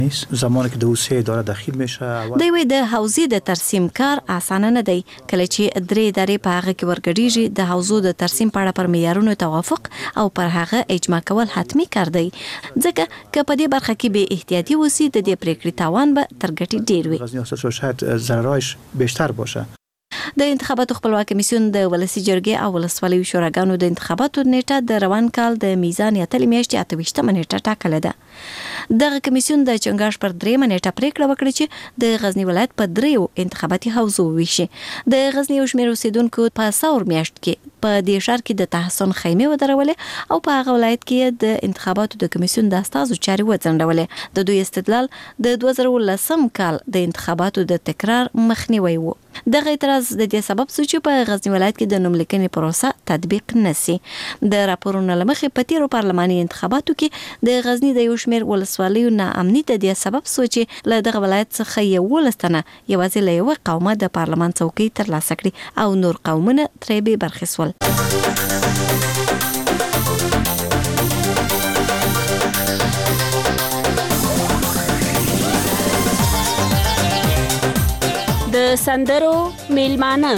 زمانی که د اوسه اداره داخل میشه دوی د حوزې د ترسیم کار اسانه نه دی کله چې درې ادارې په هغه کې ورګډیږي د حوزو د ترسیم په اړه پر معیارونو توافق او پر هغه اجماع کول حتمی کار دی ځکه که په دې برخه کې به احتیاطي وسی د دې پریکړې تاوان به تر ګټې ډیر وي غزنی استاد شاید ضررش بیشتر باشه د انتخاباتو خپلواک کمیسیون د ولسی جرګې او ولسوالیو شوراګانو د انتخاباتو نیټه د روان کال د میزان اتلې میاشتې 28 نیټه ټاکله ده دغه کمیسیون د چنګاش پر 3 نیټه پریکړه وکړه چې د غزنی ولایت په 3 انتخاباتي حوزو ویشي د غزنی او شمیر اوسیدونکو په څور میاشت کې په دې شهر کې د تحسن خیمه ودرولې او په هغه ولایت کې د انتخاباتو د کمیسیون د استازو چاري وځنډولې د دوی استدلال د 2019 کال د انتخاباتو د تکرار مخنیوي وو دغه اعتراض د دې سبب شو چې په غزنی ولایت کې د نوملیکنې پروسه تطبیق نشي د راپورونو لمخې په تیرو پارلماني انتخاباتو کې د غزنی د یو شمیر ولسوالیو ناامني د دې سبب شو چې له دغه ولایت څخه یو ولستنه یوازې له یو قومه د پارلمان څوکۍ ترلاسه کړي او نور قومونه ترې به برخصول د سندرو میلمانه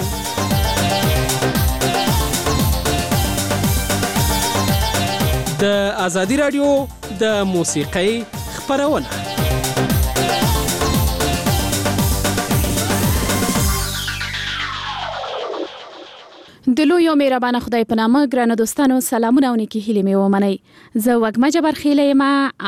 د ازادي رادیو د موسیقۍ خبرونه د لوی او مهربان خدای په نامه ګرانو دوستانو سلامونه او نیکی هیلې مې ومنئ زه وګما جبر خیله یم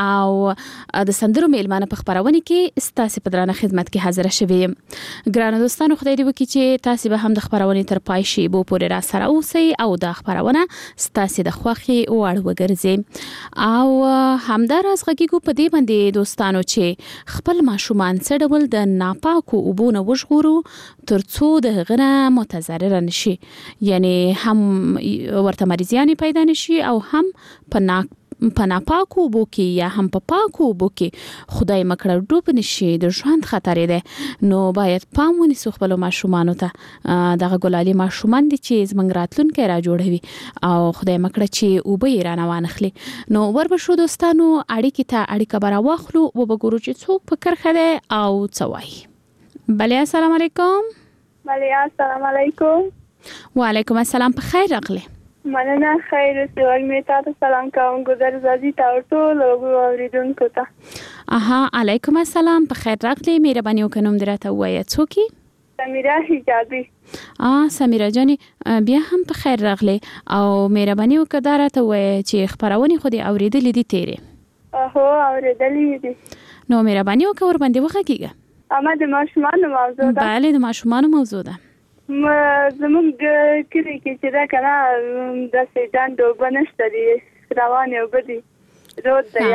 او د سندرو میلمانه په خبرونه کې ستاسو په درانه خدمت کې حاضر شوم یم ګرانو دوستانو خدای دې وکړي چې تاسو به هم د خبرونه تر پای شي بو پورې را سره اوسئ او د خبرونه ستاسو د خوخي وړ وګرځي او همدارس غږیږو په دې باندې دوستانو چې خپل ماشومان څډول د ناپاکو اوبونه وژغورو ترڅو د غره متضرر نشي یعنی هم ورته مریضیان پیدا نشي او هم په ناپاکو اوبو کې یا هم په پاکو اوبو کې خدای مکړه ډوب نشي د ژوند خطر دی نو باید پام ونیسو خپل ماشومانو ته دغه ګلالي ماشومان دي چې زمنګ راتلونکي را جوړوي او خدای مکړه چې اوبه یې را نه وانخلي نو وربشو دوستانو اړیکې ته اړیکه برا واخلو او وګورو چې څوک په کرخه ده او څه وایي بله السلام علیکم بله السلام علیکم وعلیکم السلام په خیر راغلی مننه خیر اوسې وږمې ته سلام کوم ګذر زادي تا ټول اوریدونکو ته علیکم السلام په خیر راغلی مهرباني وکړئ نوم درته ووایه څوک یې سمیرا حجابي سمیرا جانې بیا هم په خیر راغلی او مهرباني وکړه دا راته ووایه چې خبرونه خو دې اورېدلې دي تیرې هو اورېدلې دي نو مهرباني وکړه ورباندې وغږیږه اما د ماشومانو موضوع ده بله د ماشومانو موضوع ده زموږ کلی کې چې دا کنه د سیدان دوبه نشته دي روانې اوبه دي رود دی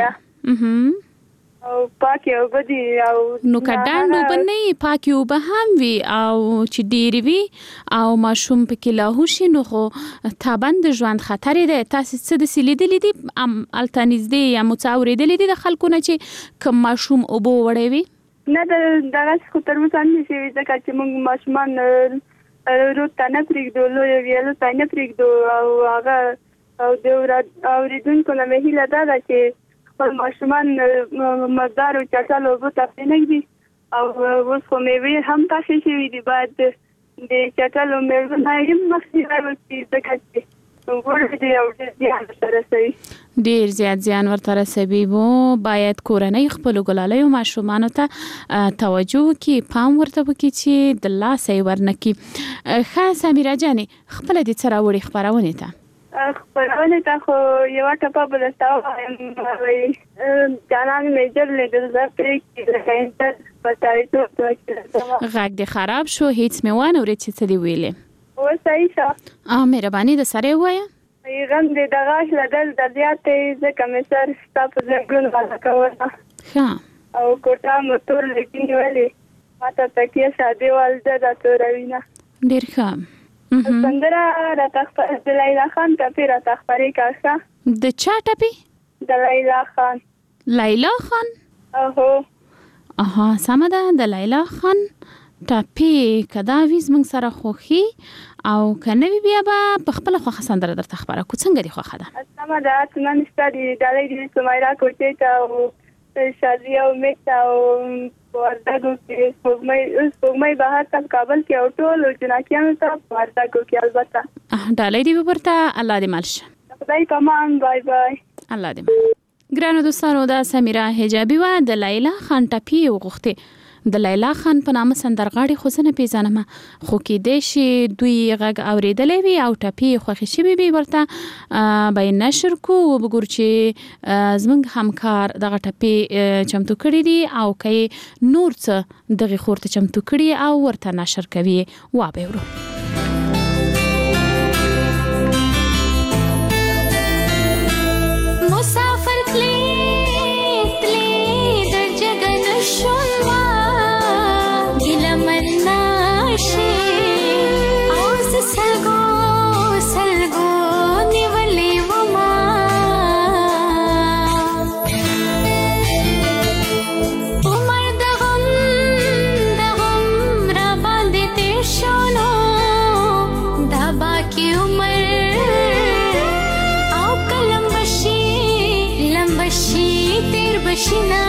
او پاکې اوبه دي او نو که ډنډ اوبه نه وي پاکې اوبه هم وي او چې ډېرې وي او ماشوم پکې لاهو شي نو خو تابند د ژوند خطر دی تاسې څه داسې لیدلي دي هلته نږدې یا مو څه اورېدلي دي د خلکو نه چې کوم ماشوم اوبه وړی وي نه دغسې خو تر اوسه نه شوي ځکه چې موږ ماشومان رود ته نه پرېږدو لویو ویالو ته نه پرېږدو او هغه او د اورېدونکو نه مې هیله دا ده چې خپل ماشومان مردار او چټل اوبو ته پرېنږدي او اوس خو میوې هم پخې شوي دي باید د چټلو میوو نه هم مخنیوی وکړي ځکه چې ګوړه دي او ډېر زیان ورته رسوي ډیر زیات زیان ورته رسوي وو باید کورنۍ خپلو ګلالیو ماشومانو ته توجه وکړي پام ورته وکړي چې د لاسه یې ورنکړي ښه سمیرا جانې خپله دې څه راوړي خپرونې ته خپرونې ته خو یوه ټپه به درته ووایم جانان مې ژر لیدل زه پرېږدي لکه انټر په سړیتوب غږ دې خراب شو هیڅ مې وانه اورېد چې څه دې ویلې اوس صحیح شه مهرباني د سره یې ووایه غم دې د غاښ له دلته زیات دی ځکه مې سر ستا په زنګون غلا کوله ښه او کوټه مو تور لیکي نیولې ما ته تکیه سادې والده دا توروینه ډېر ښه سندره راته د لیلا خان ټپې راته خپرې کړه د چا ټپې د لیلا خان لیلا خان اهو سمه ده د لیلا خان ټپې که دا وي زموږ سره خوښي او که نه وي بیا به په خپله خوښه سندره درته خبره کړو څنګه دې خوښه ده سمه ده څه نه نشته دي ډالۍ دي سمیرا کوټې ته او شادیه او میتا او وردګو کې سپوږمۍ بهر تک کابل کې او ټول جناکیانو ته وردګو کې البته ډالۍ دی ورته الله دې مالشه خدای پامان بای بای الله دې ګرانو دوستانو دا سمیرا حجابي وا د لیلا خان ټپی وغوښته د لیلا خان په نامه سندرغاړي خو زنه پیژنم خو کې د شي دوی غږ اوریدلې وی او ټپی خوښ شي به ورته به نشر کو وګور چې زمنګ همکار دغه ټپی چمتو کړی دي او کې نور څه دغه خورته چمتو کړی او ورته نشر کوي وا به ورو مسافر تلی در جگن شلوا مرناشي اوس سلګو نیولې وما عمر دغم را باندې تیر شونو دا باقي عمر او کلم بشي تیر بشینا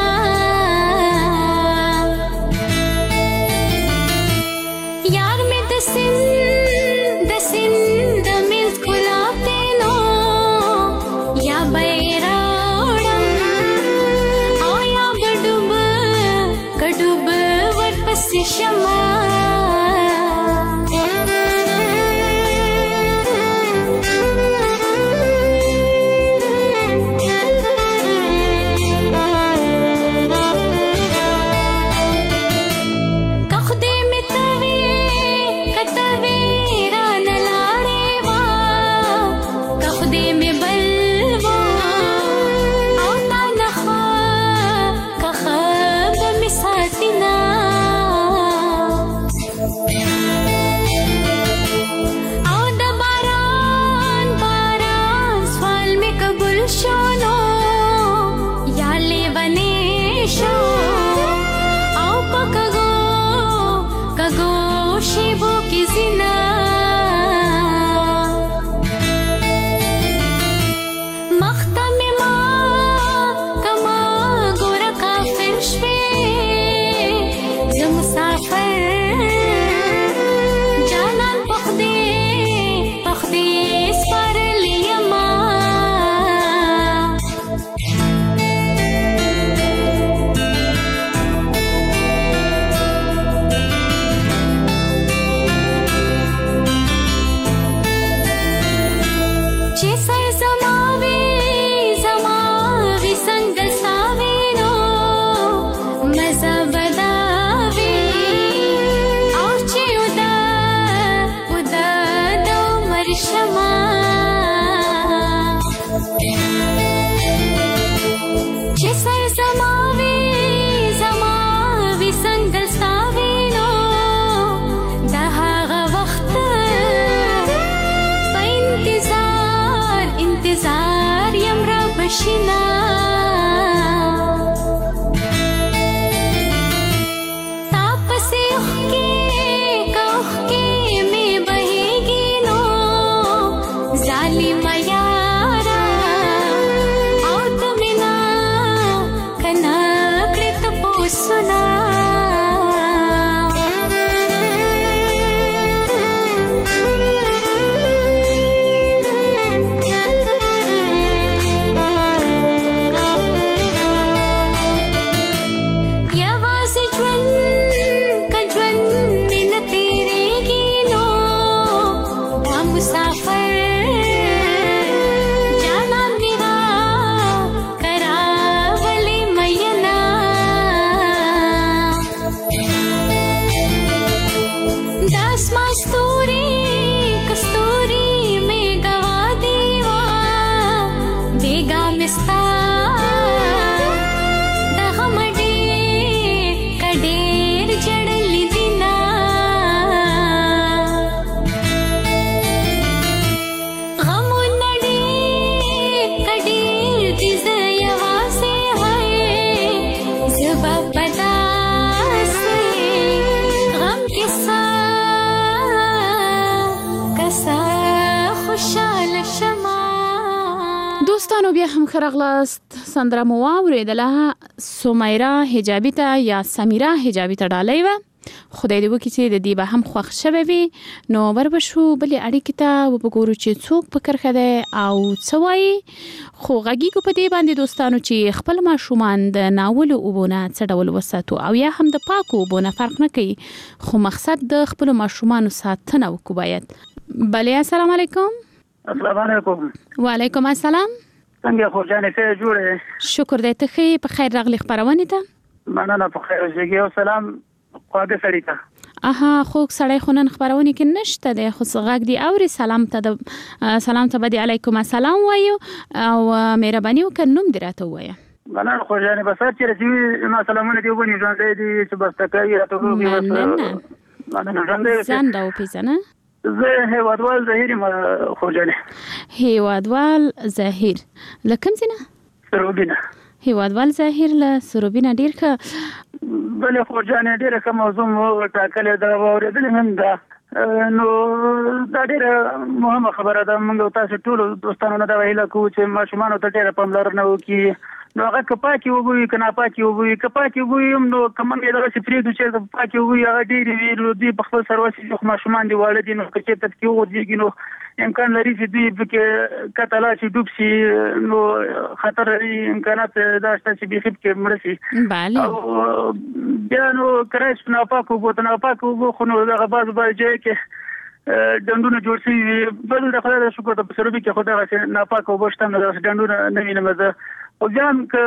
دوستانو بیا هم خرغلاست سندره مو واورېدله سمیرا حجابي ته یا سمیرا حجابي ته ډالۍ وه. خدای دې وکړي چې د دې به هم خوښ شوی وي. نو وربشو بلې اړیکې ته وګورو چې څوک په کرښه دی او څه وایي. خو غږیږو په دې باندې دوستانو چې خپل ماشومان د ناولو اوبو نه څه ډول وساتو او یا هم د پاکو اوبو نه فرق نه کوي، خو مقصد د خپلو ماشومانو ساتنه وکړو باید. بلې السلام علیکم. السلام علیکم. وعلیکم السلام. څنګه خو جانې څه جوړه؟ شکر دې ته ښې په خیر راغلی خپرونې ته. مننه په خیر اوسېږئ او سلام خواږه سړي ته. خوږ سړی خو نن خپرونې کې نشته دی، خو غږ دی اوري. سلام ته به دې علیکم السلام وایو او مهرباني وکړه نوم دې راته ووایه. مننه خو جانې بس هر چېرې چې وي ما سلامونه دې وبني ژوندی دي چې بس تکوي راته وګوري. مننه ژوندی ځان راوپېژنه. زه هیوادوال زهیر یم خو جانې. هیوادوال زهیر له کوم ځای نه؟ سروبینه. هیوادوال زهیر له سروبینه. ډېر ښه. بلې خو جانې ډېره ښه موضوع مو ټاکلې ده، واورېدلې هم ده. نو دا ډېره مهمه خبره ده. موږ تاسو ټولو دوستانو نه دا هیله کوو چې ماشومانو ته ډېره پاملرنه وکړي. نو هغه که پاکې اوبه وي که ناپاکې اوبه وي، که پاکې اوبه وي هم نو که موږ یې دغسې پرېږدو چې پاکې اوبه وي هغه ډېرې وي نو دوی په خپل سر وسې خو ماشومان دي واړه دي، نو که چېرته پکې وغورځېږي نو امکان لري چې دوی پکې کته لاړ شي ډوب شي، نو خطر لري امکانات دا شته چې بیخي پکې مړه شي. او بیا نو که راشي په ناپاکو اوبو ته ناپاکو اوبو خو نو دغه بعض ځای کې ډنډونه جوړ شوي وي. بل د خدای د شکر ته په سروبي کې خو دغسې ناپاکه اوبه شته نو دغسې ډنډونه نه وینم زه. خو بیا هم که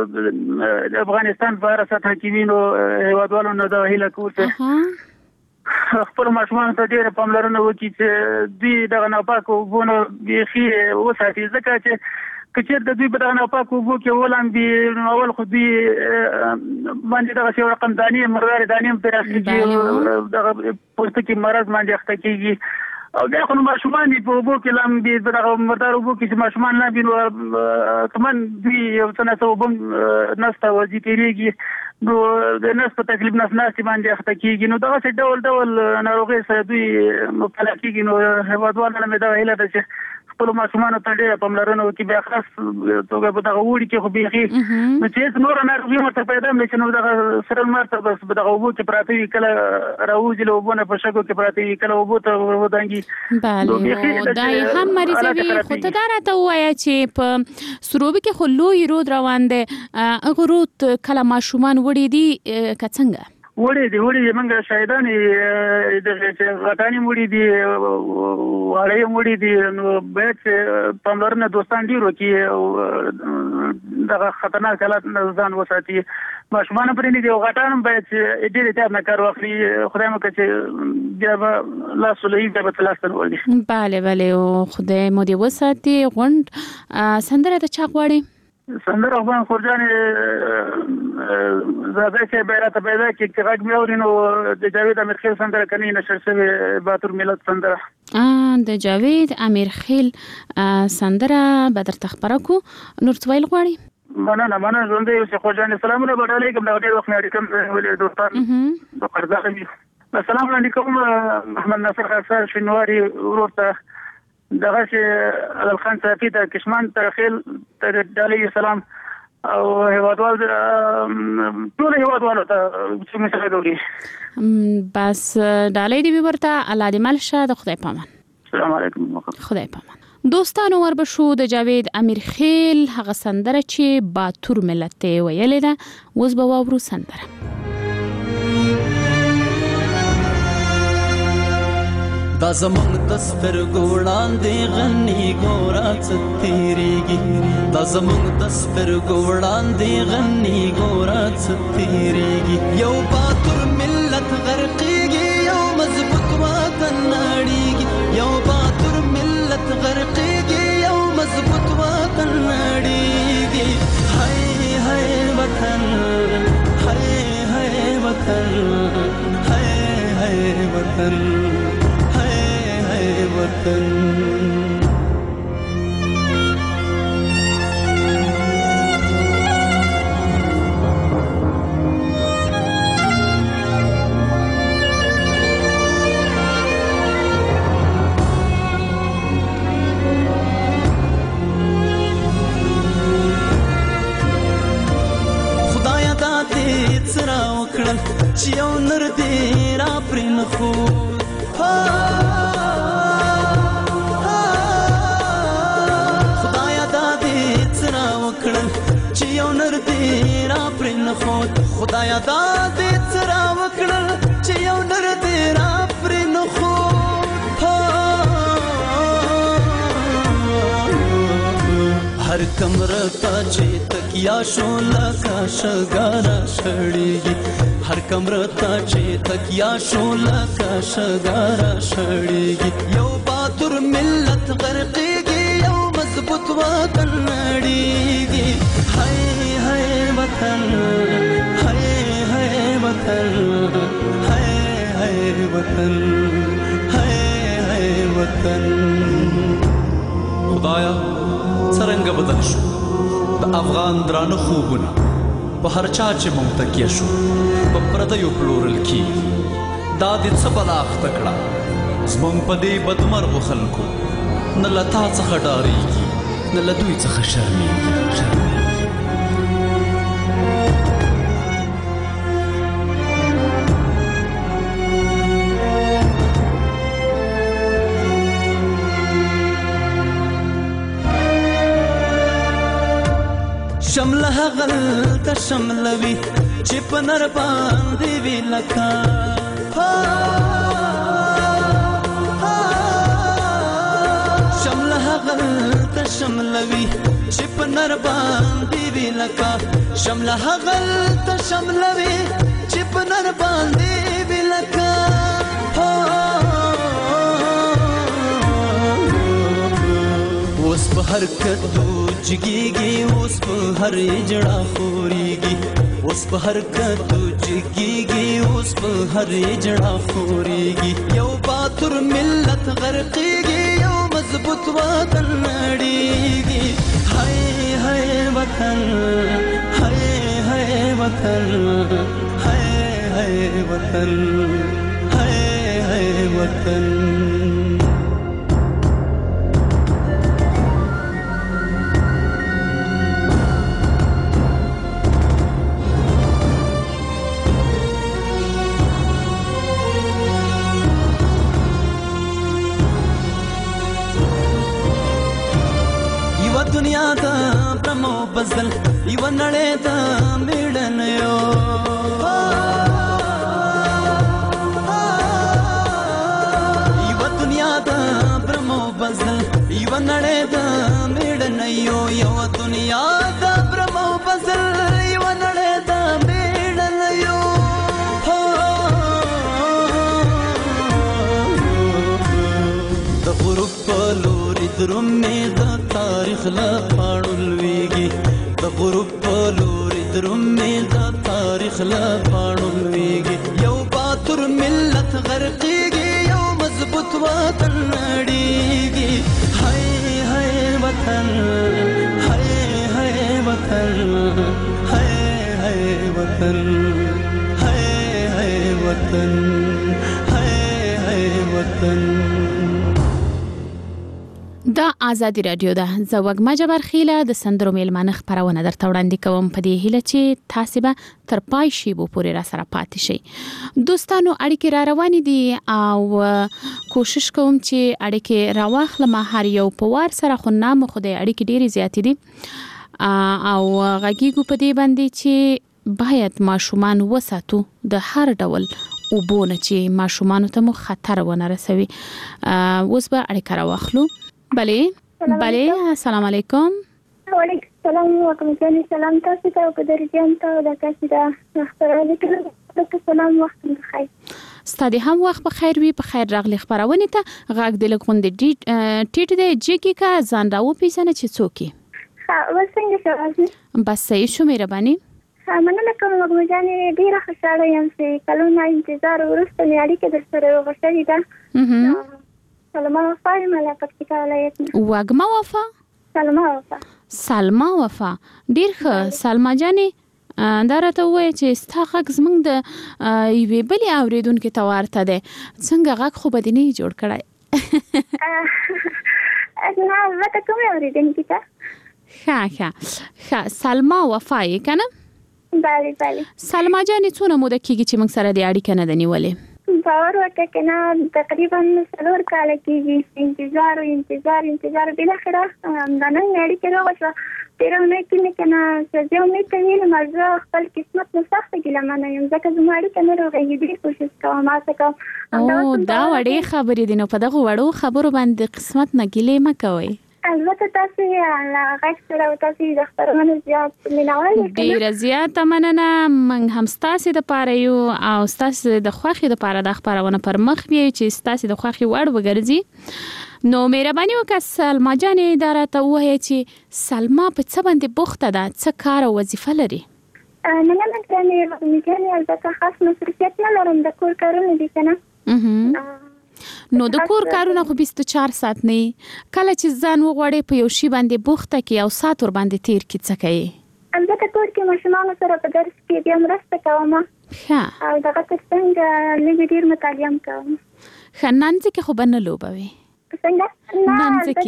د افغانستان په هره سطحه کې وي نو هیوادوالو نه دغه هیله کوو چې خپلو ماشومانو ته ډېره پاملرنه وکړي چې دوی دغه ناپاکو اوبو نه بیخي وساتي. ځکه چې که چېرته دوی په دغه ناپاکو اوبو کې ولامبي نو اول خو دوی باندې دغسې یو رقم دانې مردارې دانې هم پرې اخېږي، دغه پوستکي مرض باندې اخته کېږي. او بیا خو نو ماشومان دي په اوبو کې لامبي، په دغه مردار اوبو کې چې ماشومان لامبي نو کمن دوی یو څه نه څه اوبه هم نس ته ورځي تېرېږي، نو د نس په تکلیف نس ناستې باندې اخته کېږي، نو دغسې ډول ډول ناروغۍ سره دوی مبتلا کېږي. نو هیوادوالو نه مې دغه هیله ده چې خپلو ماشومانو ته ډېره پاملرنه وکړي. بیا خاص توګه په دغه اوړي کې خو بیخي نو چې هېڅ نوره ناروغي ورته پیدا هم نه چې نو دغه سره لمر ته بس په دغه اوبو کې پراته وي، کله راوځي له اوبو نه په شګو کې پراته وي، کله اوبو ته ودانګي. بله دا یې هم مریضوي. خو ته دا راته ووایه چې په سروبي کې خو لوی رود روان دی، هغه رود کله ماشومان وړي دي که څنګه؟ وړي دي موږ شاهدان دغه چې غټانې وړي دي واړه یې وړي دي. نو باید چې پاملرنه دوستان ډېر وکړي او دغه خطرناک حالات نه ځان وساتي. ماشومان هم پرېنږدي او غټان هم باید چې ډېر احتیاط نه کار واخلي. خدای مو کړه چې بیا به لاس ولوي بیا به لاس ته نه ولي. بله او خدای مو دې وساتي. غونډ سندره د چا غواړي؟ سندره خو خور جانې زاده چې بیراته پیدا کړي چې غږ مې اوري نو د جاوید امیرخیل سندره کني نشر شوې باتور ملت سندره. د جاوید امیرخیل سندره به درته خپره کړو. نور څه ویل غواړي؟ مننه ژوندی اوسې خور جانې. سلامونه به ډالۍ کوم. دغه ډېر وخت مې اړیکه ولې دوستان د قرضاقي وي. السلام علیکم. محمد ناصر خاصه شینواري ورور ته دغه چې علالخان صافي ته کشمان ته خیل ته ډالۍ سلام او هیوادوال ټول هیوادوالو ته چې مې سره وړي. بس ډالۍ دې ورته الله دې مل شه. د خدای پامان. السلام علیکم. خدای پامان. دوستانو وربشو د جاوید امیرخیل هغه سندره چې باتور ملت ته ویلې ده اوس به واورو سندره. دا زمونږ د سترګو وړاندې غني ګوره څه تېرېږي، دا زمونږ د سترګو وړاندې غني ګوره څه تېرېږي. یو باتور ملت غرقېږي، یو مضبوط وطن نړېږي، یو باتور ملت غرقېږي، یو مضبوط وطن نړېږي. هی هی وطن، هی هی وطن، هی هی وطن، وطن. وکړل چې یو نر دې را پرې نه ښود خدایه دا دې څه را وکړل چې یو نر دې را پرې نه ښود خدایه دا دې څه را وکړل چې یو نر دې را پرې نه ښود هر کمره تا چې تکیا شو لکه شګاره شړېږي هر کمره تا چې تکیا شو لکه شګاره شړېږي یو باتور ملت غرقېږي یو مضبوط وطن نړېږي هی هی وطن هی هی وطن هی هی وطن هی هی وطن خدایا څرنګه بدل شو د افغان درانه خوبونه په هر چا چې مونږ تکیه شو په پردیو پلورل کېږي دا دې څه بلا اخته کړه زمونږ په دې بدمرغو خلکو نه له تا څخه ډارېږي نه له دوی څخه شرمېږي شمله هغلته شملوي چې په نر باندې وي لکه شمله هغلته شملوي چې په نر باندې وي لکه شمله هغلته شملوي چې په نر باندې وي لکه اوس په هر کدو جګیږي اوس په هر اجړه خوريږي اوس په هر کدو جګیږي اوس په هر اجړه خوريږي یو باتور ملت غرقېږي یو مضبوط وطن نړېږي هی هی وطن هی هی وطن هی هی وطن هی هی وطن دنیا دا برمو بزل یو نړۍ دا میړنیو یو دنیا دا برمو بزل یو نړۍ دا میړنیو یو دنیا دا برمو بزل یو نړۍ دا میړنیو د غروب په لوري درومې د تاریخ له پاڼو لویږي د غروب په لوري درومې د تاریخ له پاڼو لویږي یو باتور ملت غرقېږي یو مضبوط وطن نړېږي هی هی وطن هی هی وطن هی هی وطن هی هی وطن هی هی وطن دا آزادی رادیو ده زه وږمه جبرخیله د سندرو میلمانه خپرونه درته وړاندې کوم په دې هیله چې تاسو به تر پای شیبو پورې را سره پاتې شئ دوستانو اړیکې را روانې دي او کوشش کوم چې اړیکې راواخلم هر یو په وار سره خو نامه خو د اړیکې ډېرې زیاتې دي او غږیږو په دې باندې چې باید ماشومان وساتو د هر ډول اوبونه چې ماشومانو ته مو خطر ونه رسوي اوس به اړیکه راواخلو بله السلام علیکم وعلیکم السلام وعلیکم السلام تاسو ته او درجان ته د تاسو د خبرونه کوم سلام وخت بخیر ستاسو هم وخت بخیر وي په خیر راغلی خبرونه ته غږ د لګوند ټیټ د جګی کا ځان راو پیژنه چې څوکي ها وسنګ شوازي بس صحیح شو مهرباني مننه کوم وګمجانې ډیره خوشاله یم چې کلونه انتظار ورسته مې اړیکه در سره وغوښتلې ده سلمہ وفا مله پکتیکا ولایت وګما وفا سلمہ وفا ډیر ښه سلمہ جانې دا راته وایي چې ستا غږ زموږ د یوې بلې اورېدونکې ته ورته دی څنګه غږ خو به دې نه جوړ کړی نه البته کومې اورېدونکې ته ښه سلمہ وفا یې که نه بله بله. سلما جانې څونه موده کېږي چې موږ سره د اړیکه نه ده نیولې؟ باور وکړه که نه تقریبا 4 کاله کېږي. انتظار بالاخره دا نن اړیکه راوشوه. تېره اونۍ کې مې که نه زه امید ته ویلم زه خپل قسمت نه سخته ګیلمنه یم ځکه زما اړیکه نه روغېږي. ډېر کوشش کوم هڅه کوم. دا وړې خبرې دي نو په دغو وړو خبرو باندې قسمت نه ګیلې مه کوئ. البته تاسو غږ سره او تاسو د خبرونو زیات مینوال یاست. ډېره زیاته مننه. موږ هم ستاسې دپاره یو او ستاسې د خوښې دپاره دا خپرونه پر مخ بیایو چې ستاسې د خوښې وړ وګرځي. نو مهرباني وکړه سلما جانې دا راته ووایه چې سلما په څه باندې بوخته ده، څه کار او وظیفه لري؟ نه البته خاص مصروفیت نه لرم. د کور کارونه دي که نه. نو د کور کارونه خو 24 ساعت نه کله چې ځان وغواړې په یو شی باندې بوخته کې او ساعت ور باندې تیر کې څه کوي؟ البته کور کې ماشومان سره په درس کې بیا مرسته کوم. او دغه ترڅنګ لږ ډیر مطالعه کوم. خنانځي کې خو بنه لوبوي څنګه؟ نانځي کې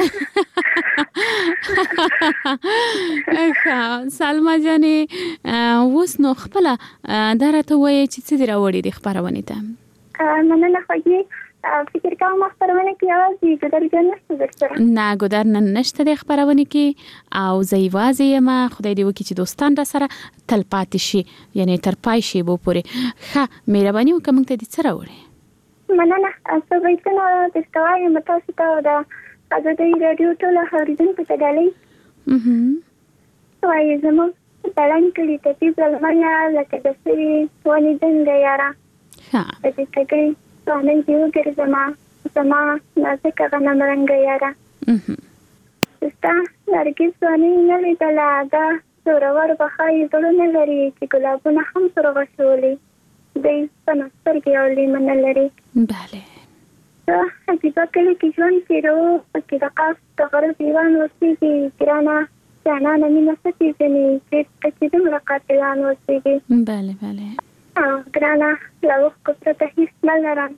سلما جانې اوس نو خپل دا راته وایي چې څه دی راوړي د خبرونې ته؟ مننه خوږی. فکر کوم خبرونه کې یوازې ګودر نشته درسره. نه ګودر نشته د خبرونه کې او زه یوازې یم. خدای دې وکړي چې دوستان را سره تل پاتې شي، یعنی تر پای شي به پورې. ښه مهرباني وکړه موږ ته دې څه راوړې؟ مننه. څه بیتونه درته وایم تاسو ته د ازادۍ راډیو ټولو اورېدونکو ته ډالۍ وایي زموږ تړن کړي طبیب لمنه لکه د سوي ونې دنګه یاره د دې تګۍ سوانۍ دې وګرځما زما نازکه غنم رنګه یاره ستا نرګس ونې نه لیدله دا زورور بخایي زړونه لري چې ګلابونه هم سرغشولي دوی سپنه سترګې او لیمنه لري. بله. عجیبه کلی کې ژوند تېرو پکې د قاف د غره دیوان اوسېږي ګرانه جانانه مینه څه پېژني چېرته چې دومره قاتلان اوسېږي. بله بله. ګرانه له اوښکو پرته هېڅ نه لرم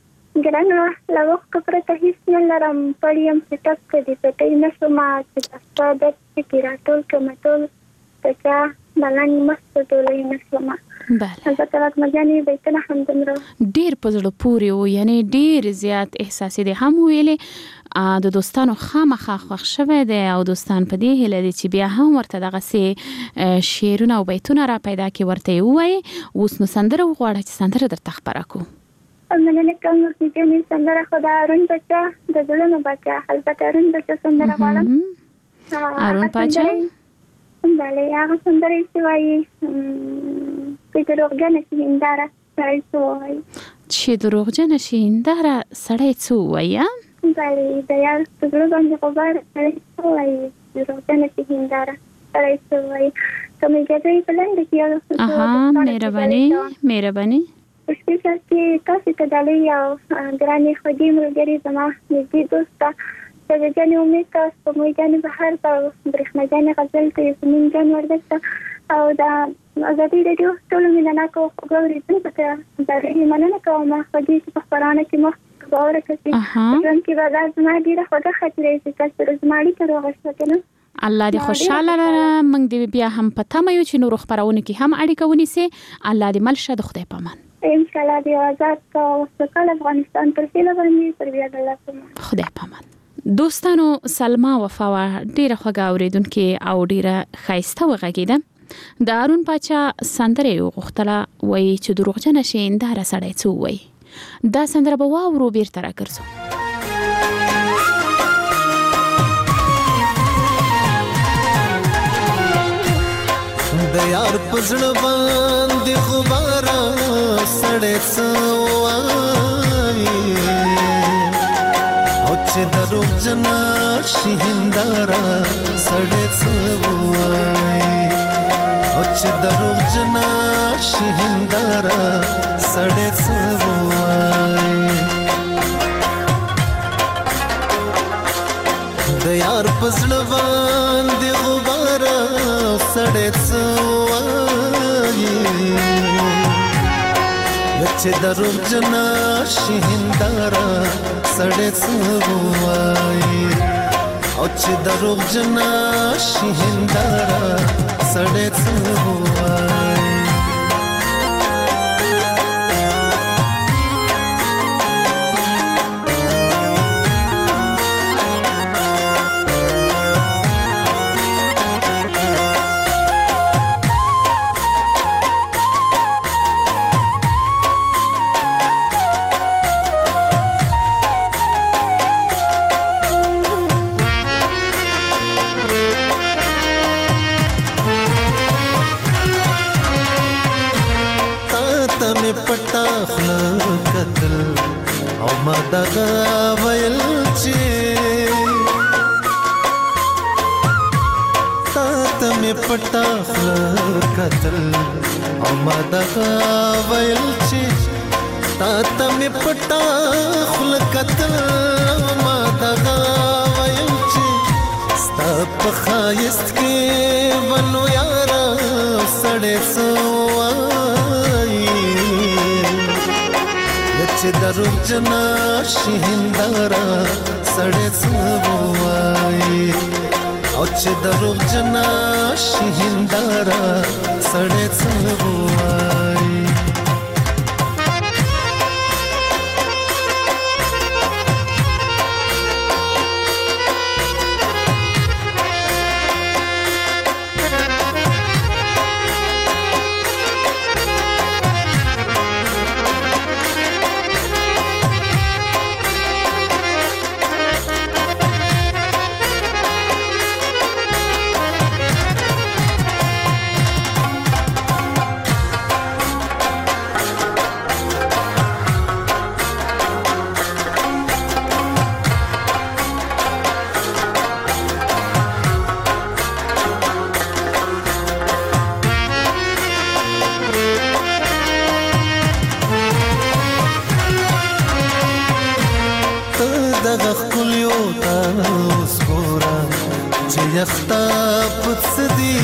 پړ یم چې ټپ دې پټۍ نه شومه چې د ستا درد ټکي راټول کړمه ټول د چا ملنګ مست ډولۍ نه شومه. البته وږمجانې بیتونه همدومره ډېر په زړه پورې وو، یعنې ډېر زیات احساسي دی. هم ویلې د دوستانو خامخا خوښ شوی دی او دوستان په دې هیله دي چې بیا هم ورته دغسې شعرونه او بیتونه را پیدا کړي ورته یې ووایي. اوس نو سندره وغواړه چې سندره درته خپره کړو. مننه کوم وږمجانې. سندره خو د هارون بچه د زړونو بچه. البته هارون بچه سندره غواړم. هارون بچه بله. هغه سندره چې وایي چې دروغجنه شي هنداره سړی څه ووایي. چې دروغجنه شي هنداره سړی څه ووایي؟ بله. د یار په زړه باندې غبار سړی څه ووایي. دروغجنه شي هنداره سړی څه ووایي. که مې اجازه وي په لنډه کې مهرباني په سپیشل کې تاسو ته ډالۍ او ګرانې خوږې ملګرې زما نږدې دوسته سجدجانې امید ته سپوږمۍ جانې بهر ته برېښنا جانې غزل ته یاسمین جان وردګ ته او د ازادۍ راډیو ټولو مینهناکو خوږو اورېدونکو ته ډالۍ مننه کوم. خوږې چې په خپرونه کې مخ باور کړي ژوند کې به دا زما ډېره خوږه خاطره چې تاسو سره زما اړیکه روغه شوه که نه. الله دې خوشحاله لره. موږ دې بیا هم په تمه یو چې نورو خپرونو کې هم اړیکه ونیسي. الله دې مل شه. د خدای په امان. انشاءالله دې آزاد او سوکاله افغانستان تر هیله باندې تر بیا د الله په امان. خدای په امان. دوستانو سلما وفا ډیره خوږه اوریدونکې او ډیره ښایسته وغږېده. د هارون باچا سندره یې وغوښتله وایي چې دروغجنه شي هنداره سړی څه ووایي. دا سندره به واورو بیرته راګرځو. د یار په زړه باندې غباره سړی څه وایي او چې دروغجنه شي هنداره سړی څه وایي او چې دروغجنه شي هنداره سړی څه وایي. د یار په زړه باندې غباره سړی څه وایي چې دروغجنه شي هنداره سړی څه وایي او چې دروغ جنا شي هنداره سړی څه وایي پټا خپل قتل او ما دغه ویل چې تا ته مې پټا خپل قتل او ما دغه ویل چې تا ته مې پټا خپل قتل او ما دغه ویل چې ستا په خایست کې ونو یارا سړې چې دروغ جنا شي هنداره سړی څه وایي او چې دروغ جنا شي هنداره سړی څه وایي یختا پڅدی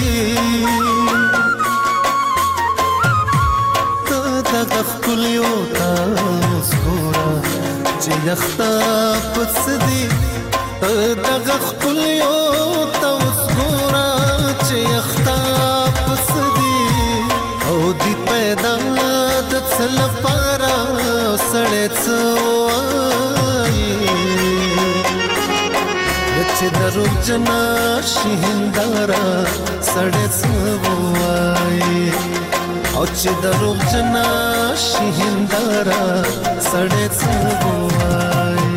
ته دغه خلیو تاسو ګورا چې یختا پڅدی ته دغه خلیو تاسو ګورا چې یختا پڅدی او دی پیدا د څل پارا سړې څوای چې دروغ جنا شي هنداره سړی څه وایي او چې دروغ جنا شي هنداره سړی څه وایي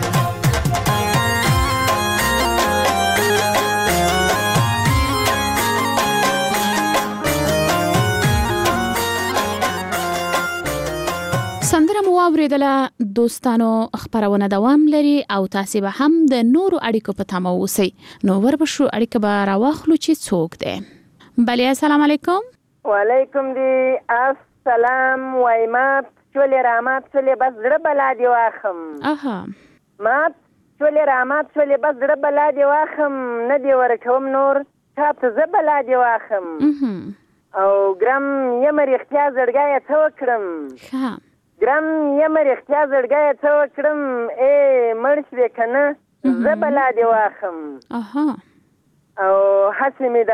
سندره مو اوریدله دوستانو خبرونه دوام لري او تاسو به هم د نورو اړیکو په تمه اوسئ نو وربشو اړیکه به راوخلو چې څوک دی بله السلام علیکم وعلیکم دی السلام وایمات چولې رامات چولې بس زړه بلا دی واخم اها مات چولې رامات چولې بس زړه بلا دی واخم نه دی ورکوم نور چاته زه بلا دی واخم او ګرم یم رښتیا زړګی څه وکړم ښه ګرم یم رښتیا زړګی څه وکړم مړ شوې که نه زه بلا دې واخم او هسې مې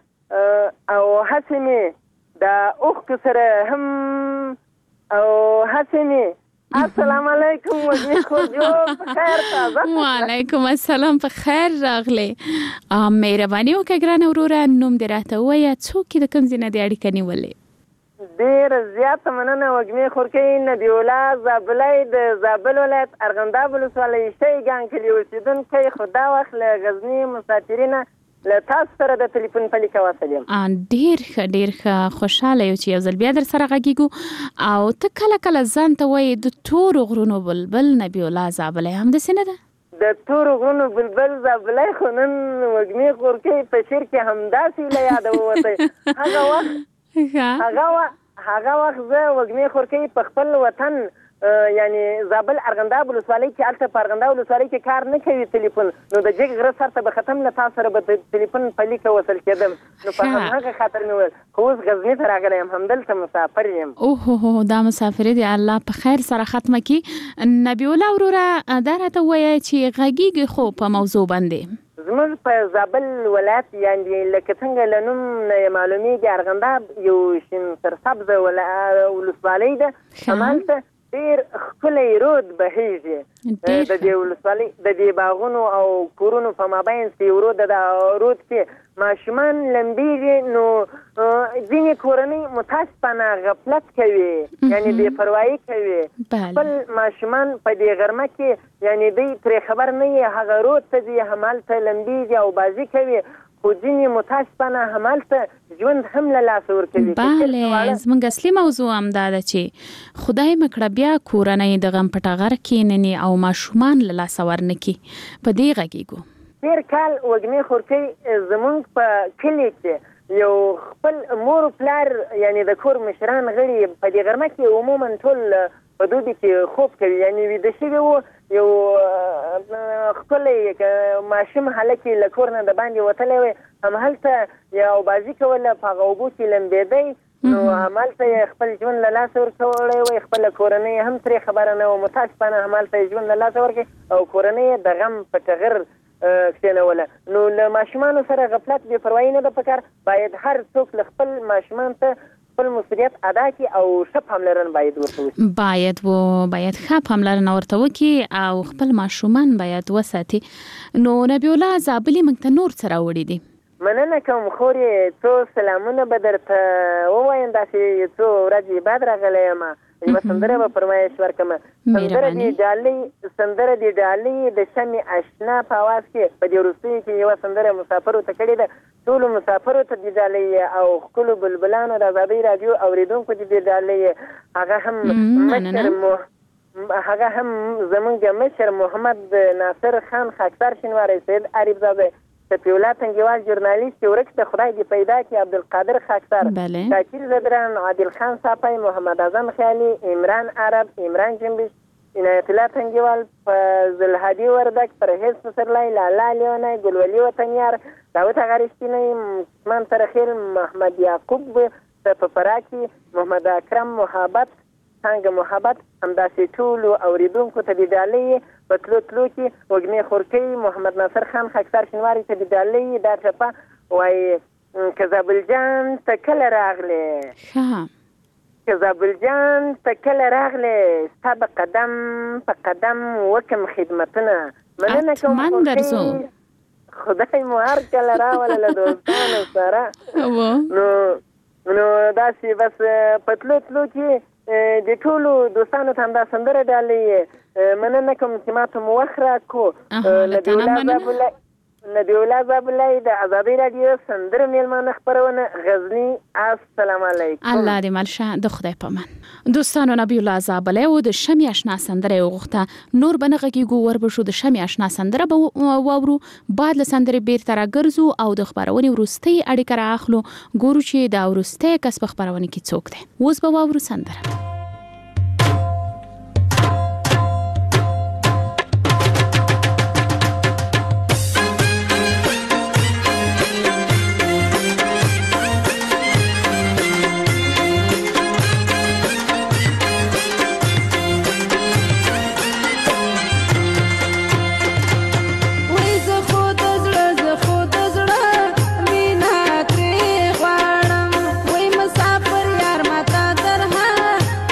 د اوښکو سره هم او هسې مې السلام علیکم وزمي خوجو بخیر تازه وعلیکم السلام په خیر راغلی مهرباني وکړه ګرانه وروره نوم دې راته ووایه څوک یې د کوم ځای نه دې اړیکه نیولې ډېره زیاته مننه وږمې خورکۍ نبي الله زابلی د زابل ولایت ارغنداب ولسوالۍ شیګان کلي اوسېدونکی خو دا وخت له غزني مسافرینه له تاسو سره د تلیفون په لیکه وصل یم ډېر ښه خوشحاله یو چې یو ځل بیا در سره غږیږو او ته کله کله ځان ته وایې د تورو غرونو بلبل نبي الله زابلی همداسې نه ده د تورو غرونو بلبل زابلی خو نن وږمې خورکۍ په شعر کې همداسې له یاده ووتی هغه وخت زه وږمې خورکۍ په خپل وطن یعنی زابل ارغنداب ولسوالۍ کې هلته په ارغنداب ولسوالۍ کې کار نه کوي تلیفون نو د جګ غره سر ته به ختم له تاسو سره به تلیفون په لیکه وصل کېدم نو په همهغه خاطر مې ویل خو اوس غزني ته راغلی یم همدلته مسافر یم اوهو دا مسافري دی الله په خیر سره ختمه کړي نبي الله وروره دا راته ووایه چې غږیږي خو په موضوع باندې زموږ په زابل ولایت یعنې لکه څنګه له نوم نه معلومیږي ارغنداب یو شین سرسبزه ولسوالۍ ده. همالته ډېر ښکلی رود بهیږي. د دې ولسوالۍ د دې باغونو او کورونو په مابین یو رود ده. د رود کې ماشومان لمبېږي، نو ځینې کورنۍ متاسفانه غفلت کوي، یعنې بې پروایي کوي. خپل ماشومان په دې غرمه کې یعنې دوی ترې خبر نه وي، هغه رود ته ځي، همالته لمبېږي او بازي کوي، خو ځینې متاسفانه همالته ژوند هم له لاسه ورکوي. بله، زموږ اصلي موضوع همدا ده چې خدای مکړه بیا کورنۍ د غم په ټغر کښېنني او ماشومان له لاسه ورنکي. په دې غږیږو. تېر کال وږمې خورکۍ زموږ په کلي کې یو خپل مور پلار یعنې د کور مشران غړي په دې غرمه کې عموما ټول په دوبي کې خوب کوي، یعنې ویده شوي وو. یو ښکلی ماشوم هلک له کور نه د باندې وتلی وی، همهلته یو بازي کوله، په هغه اوبو کې لمبېدی، نو همالته یې خپل ژوند له لاسه ورکولی وی. خپله کورنۍ هم ترې خبره نه وه، متاسفانه همالته یې ژوند له لاسه ورکړي او کورنۍ یې د غم په ټغر کښېنوله. نو له ماشومانو سره غفلت بې پروایي نه ده پکار. باید هر څوک له خپل ماشومان ته خپل مسؤلیت ادا کړي او ښه پاملرنه باید ورته وکړي. باید ښه پاملرنه ورته وکړي او خپل ماشومان باید وساتي. نو نبی الله زابلي موږ ته نور څه راوړي دي؟ مننه کوم خورې، څو سلامونه به درته ووایم. داسې څو ورځې بعد راغلی یم، یوه سندره به فرمایش ورکړم. سندره دې ډالۍ د شمې اشنا په اواز کې په دې وروستیو کې یوه سندره مسافرو ته کړې ده. ټولو مسافرو ته دې ډالۍ او ښکلو بلبلانو د ازادۍ راډیو اوریدونکو دې ډالۍ. هغه هم زمونږ مشر محمد ناصر خان خاکسار شینواری، سید عارف زاده، سفیولا تنگیوال ژورنالیست ورک ته خدای دې پیدا کړي، عبدالقادر خاکسار، شاکر زدران، عادل خان صافی، محمد اعظم خیالي، عمران عرب، عمران جنبش، عنایت الله تنگیوال، فضل هادي وردک، پرهیز پسرلی، لالا لیونی، گلولی وطنیار، داوود غریشتینی، عثمان ترخیل، محمد یعقوب پفراکی، محمد اکرم محبت، څنګه محبت، همداسې ټولو اوریدونکو ته دې ډالۍ په تلو تلو کې وږمې خورکۍ محمد ناصر خان خاکسار شینواري ته دې ډالۍ. دا ټپه وایي که زابل جان ته کله راغلې، که زابل جان ته کله راغلې، ستا به قدم په قدم وکم خدمتونه. مننه کوم خورکۍ، خدای مو هر کله راوله له دوستانو سره. نو داسې بس په تلو تلو کې د ټولو دوستانو ته همدا سندره ډالۍ. مننه کوم چې ما ته مو وخت راکړو. نبی الله زابلی د ازادۍ راډیو سندره میلمانه خپرونه غزني. السلام علیکم. الله دې ملشه، د خدای په امان. دوستانو، نبی الله زابلی و د شمې اشنا سندره وغوښته. نور به نه غږیږو، وربشو د شمې اشنا سندره به واورو. بعد له سندرې بیرته راګرځو او د خپرونې وروستۍ اړیکه رااخلو، ګورو چې دا وروستی کس په خپرونه کې څوک دی. اوس به واورو سندره. مینا ترې غواړم، وای مسافر یار ماته درها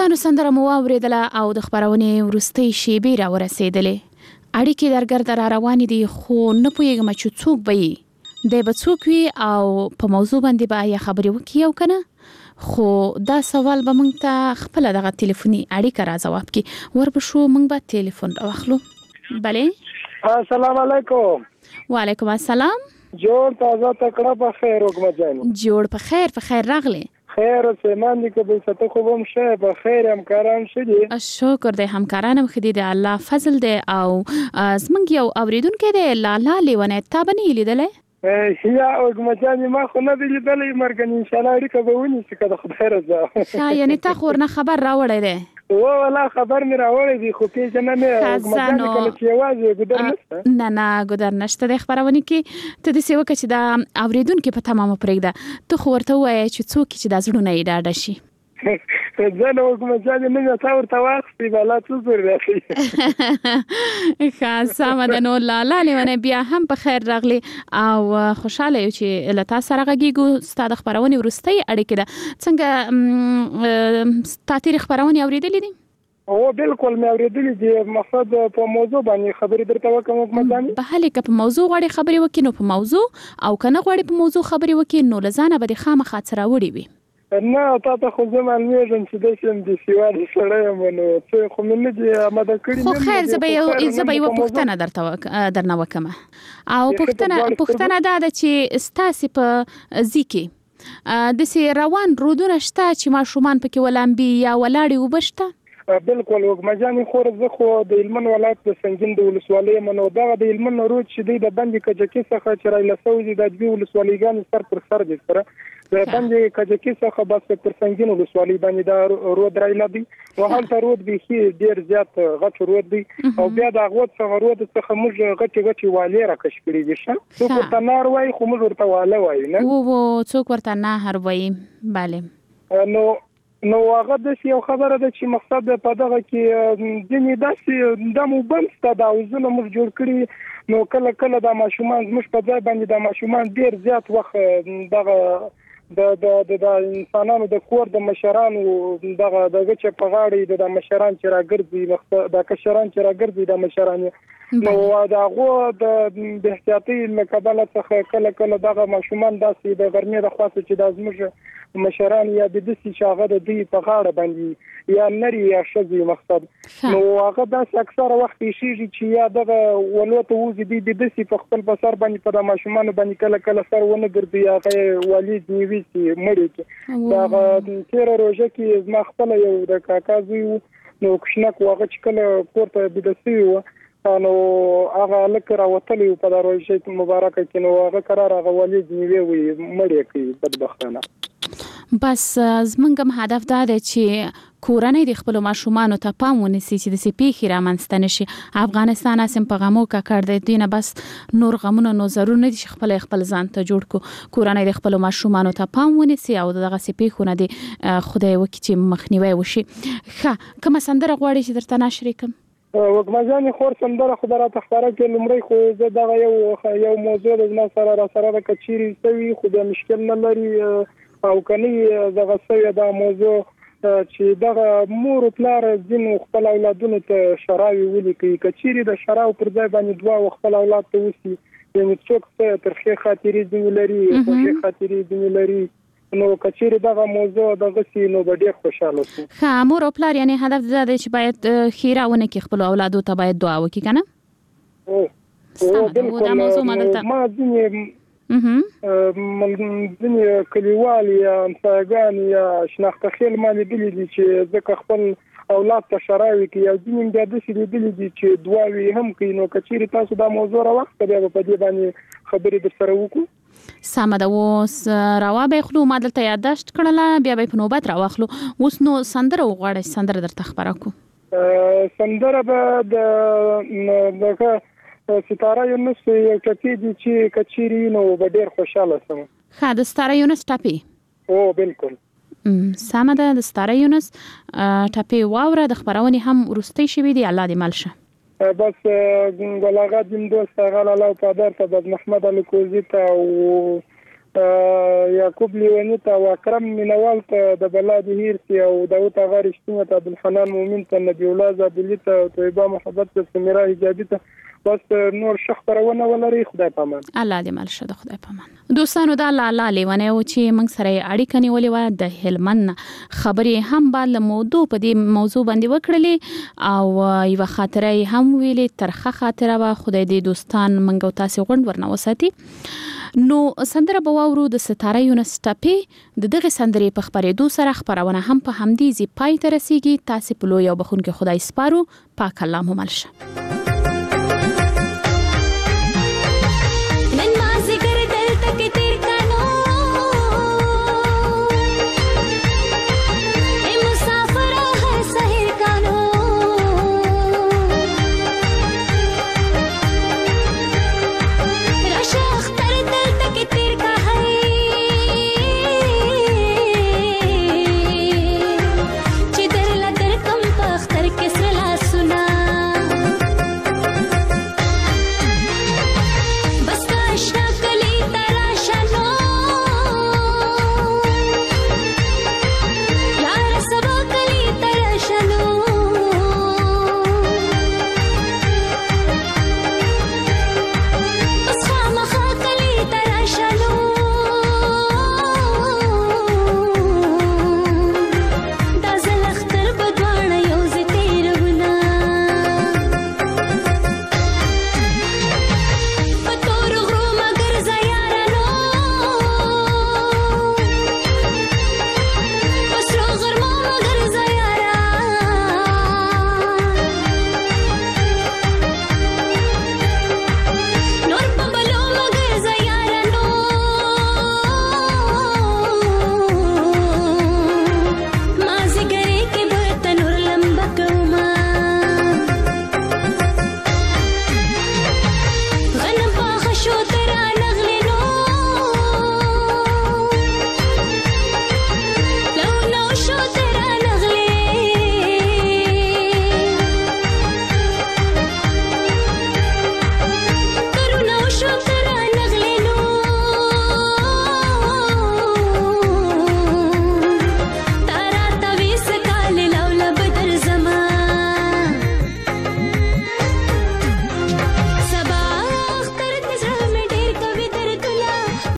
خانو سندره مو اوریدله او د خبرونې وروستۍ شیبې را ورسېدلې. اړیکې درګرد را روانې دي خو نه پوهېږم چې څوک به یې دی به څوک وي او په موضوع باندې به یا خبرې وکړي او که نه. خو دا سوال به موږ ته خپله دغه تلیفوني اړیکه را ځواب کړي. ورپسې موږ به تلیفون راواخلو. بلې السلام علیکم. وعلیکم السلام. جوړ تازه تکړه په خیر وګمه جانې. جوړ په خیر راغلی. خیر سیمان دي که بل څه خو هم شه په خیر همکاران شه دي. شکر دی همکاران هم خدي دی الله فضل دی او زمونږ یو اوریدونکی دی لالا لیونه تا بنې لیدلې یا وګمه جانې ما خو نه دی لیدلې مرګ ان شاء الله اړیکه به ونیسي که د خدای رضا. ښه یعنې تا خو ورنه خبر راوړی دی. والله خبر مې راوړی دی خو پیژنه مې وګمه جانې کله چې یوازې ګودر نشته. نه ګودر نشته د خبرونه کې ته داسې وکړه چې دا اوریدونکي په تمامه پرېږده. ته خو ورته ووایې چې څوک چې دا زړونه یې ډاډه شي. زه نه وګمه جانې نه مې تا ورته واخیستې بلا څه زور راخلي. ښه سمه ده. نو لالا لیونی بیا هم په خیر راغلی او خوشحاله یو چې له تا سره غږیږو. ستا د خپرونې وروستۍ اړیکې ده. څنګه ستا تېرې خپرونې اورېدلې دي؟ او بالکل مې اورېدلې دي. مقصد په موضوع باندې خبرې درته وکړم وګمه جانې. بهلې که په موضوع غواړې خبرې وکړي نو په موضوع او که نه غواړې په موضوع خبرې وکړي نو له ځانه به دې خامخا څه راوړي وي. نه تا ته خو زه معلومېږم چې داسې هم د سیوارې سړی یم نو څه خو مې نه دي اماده کړي. خو خیر زه به یوه پوښتنه درنه وکړم او پوښتنه دا ده چې ستاسې په ځي کې داسې روان رودونه شته چې ماشومان پکې ولامبي یا ولاړې اوبه شته؟ بالکل وګمه جانې خور زه خو د هلمند ولایت د سنګین د ولسوالۍ یم نو دغه د هلمند رود چې دی د بندې کجکي څخه چې رایله سوي د دوی ولسوالیګانې سر پر سر دي سره د بندې کجکي څخه بس پر سنګین ولسوالۍ باندې دا رود رایله دی نو هلته رود بیخي ډېر زیات غټ رود دی او بیا د هغو څخه رود څخه موږ غټې والې راکش کړي دي. څوک ورته نهر وایي خو موږ ورته واله وایو نه څوک ورته نهر وایي. بله نو هغه داسې یو خبره ده چې مقصد په دغه کې ځینې داسې د موبایل سته د حوضونه موږ جوړ کړي نو کله د ماشومان زموږ په ځای باندې د ماشومان ډېر زیات وخت دغه د انسانانو د کور د مشرانو دغه چې په غاړې د مشران چې راګرځي د کشران چې راګرځي د مشران نو د هغو د احتیاطي له کبله څخه کله دغه ماشومان داسې د غرمې د خواڅه چې د زموږ مشران یا د دسي شاغه د دوی په غاړه باندې یا نری یا شذي مقصد نو هغه داسې اکثره وخت شي چې یا دغه ولوته وزي د دسي په خپل بسر باندې په د ماشومان باندې کله سر ونه ګرځي هغه والد نیوي چې مړی کې دا تیر روزه کې ما خپل یو د کاکا زوی نو کښنک واغه چې کله پورته بدسي و نو هغه لکه راوتلی په روزه مبارکه کې نو هغه قرار هغه والد نیوي وي مړی کې بدبختانه. بس زمونږ هم هدف دا دی چې کورنۍ د خپلو ماشومانو ته پام ونیسي چې داسې پیښې رامنځته نه شي. افغانستان هسې په غمو ککړ دی. دوی نه بس نور غمونه نو ضرور نه دي چې خپل ځان ته جوړ کړو. کورنۍ د خپلو ماشومانو ته پام ونیسي او دغسې پیښو نه دې خدای وکړي چې مخنیوی وشي. ښه کومه سندره غواړې چې درته نشر کړم؟ وګمه جانې خور سندره خو راته خپاره کړې. لومړی خو زه دغه یو موضوع د زما سره راسره ده که چیرې سوي خو بیا مشکل نه لري او کني دغه سوي دا موضوع چې دغه مور او پلار ځینو خپل اولادونو ته شراوي ولیکي کچيري د شراو پر ځای باندې دوا خپل اولاد ته وسی یعنی څوک ته ترخه خاطرې دی لري خوشي خاطرې دی لري نو کچيري دغه موضوع دغه سینو ډېر خوشاله شو. ښه مور او پلار یعنی هدف دا دی چې باید خیراونه کې خپل اولادو ته باید دعا وکړي کنه؟ او بالکل ما ځینې ځینې کلیوال یا همسایګان یا شناخته خیل ما لیدلي دي چې ځکه خپل اولاد ته شراوي کوي او ځینې بیا داسې لیدلي دي چې دعاوې هم کوي نو که چیرې تاسو دا موضوع راوخته بیا به په دې باندې خبرې درسره وکړو. سمه ده. اوس راوبخلو ما دلته یادداشت کړله بیا به په نوبت راوخلو. اوس نو سندره وغواړئ سندره درته خبره کړو. سندره به دغه ستاره یونس یو ټپي دي چې کچيري نو به ډېر خوشاله شم. ښه د ستاره یونس ټپي او بالکل سمه ده. د ستاره یونس ټپي واوره د خبرونې هم وروستۍ شوي دي الله دې مل شه. بس بلاغت دیم دوست غل الله پدر ته د محمد علي کوزي ته او یعقوب لیونی ته او اکرم مینوال ته د بلاد هیر ته او داوود اغا رښتینه ته عبدالحنان مومن ته نبی الله زابلی ته طیبه محبت ته سمیرا حجابی ته بس نور شخ پرونه ولري خدای پامان الله دې مل شه د خدای پامان دوستانو دا لاله لیونه او چې موږ سره اړیکه نیولې و د هلمند خبرې هم بل موضوع په دې موضوع باندې وکړلې او یو خاطره هم ویلې ترخه خاطره و خدای دې دوستان منګو تاسو غونډ ورنه وساتي نو سندره بواورو د ستاره یونس ټاپي د دغه سندرې په خبرېدو سره خبرونه هم په همدې زی پای ته رسیږي تاسو په لوی او بخون کې خدای سپارو پاک الله مو مل شه